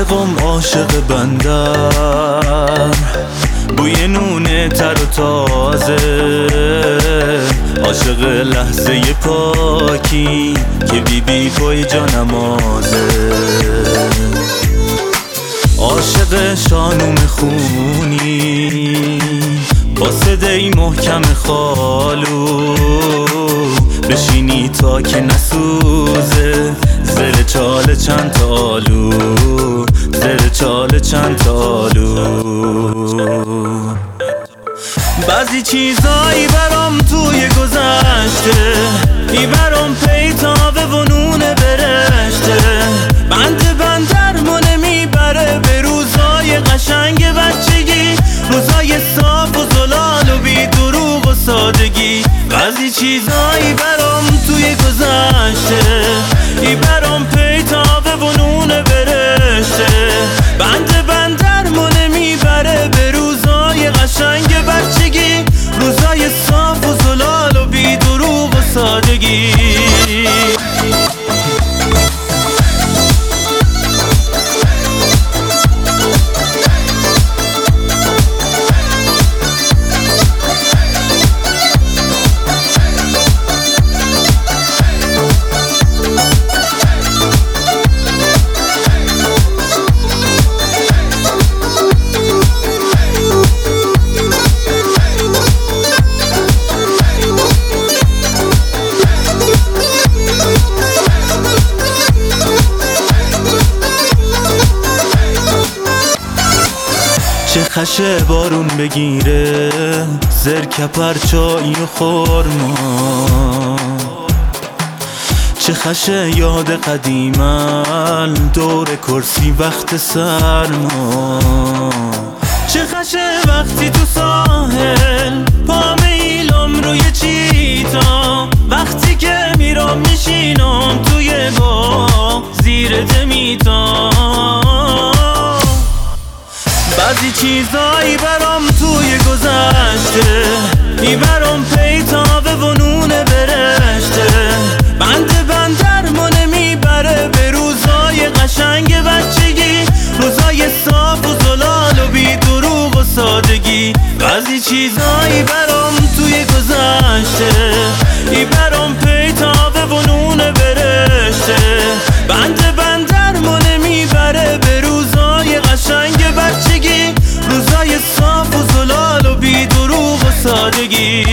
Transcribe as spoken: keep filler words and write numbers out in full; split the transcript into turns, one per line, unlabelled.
عاشقم عاشق بندر، بوی نونه تر و تازه، عاشق لحظه پاکی که بی بی پای جا نمازه، عاشق شانوم خونی با صدای محکم خالو، بشینی تا که نسوزه زر چاله چند تالو، زر چاله چند تالو. بعضی چیزایی برام توی گذشته، ای برام پیتاوه و نونه برشته، بند بندرمو نمیبره به روزای قشنگ بچگی، روزای صاف و زلال و بی دروغ و سادگی. بعضی چیزایی برام توی گذشته، ای برام پیتاوه و نونه برشته، بند بندرمو نمیبره به روزای قشنگ بچگی، روزای صاف و زلال و بی دروغ و سادگی. چه خشه بارون بگیره زرکپر چایی و خورما، چه خشه یاد قدیمن دور کرسی وقت سرما، چه خشه وقتی تو ساحل پا میلم روی چیتا، وقتی که میرم میشینم توی باغ زیر دمیتا. بعضی چیزایی برام توی گذشته، ای برام پیتاوه و نونه برشته، بند بندرمو نمیبره به روزای قشنگ بچگی، روزای صاف و زلال و بی دروغ و سادگی. بعضی چیزایی برام توی گذشته، ای برام پیتاوه و نونه برشته، بند بندرمو نمیبره به روزای قشنگ بچگی، روزای صاف و زلال و بی دروغ و سادگی.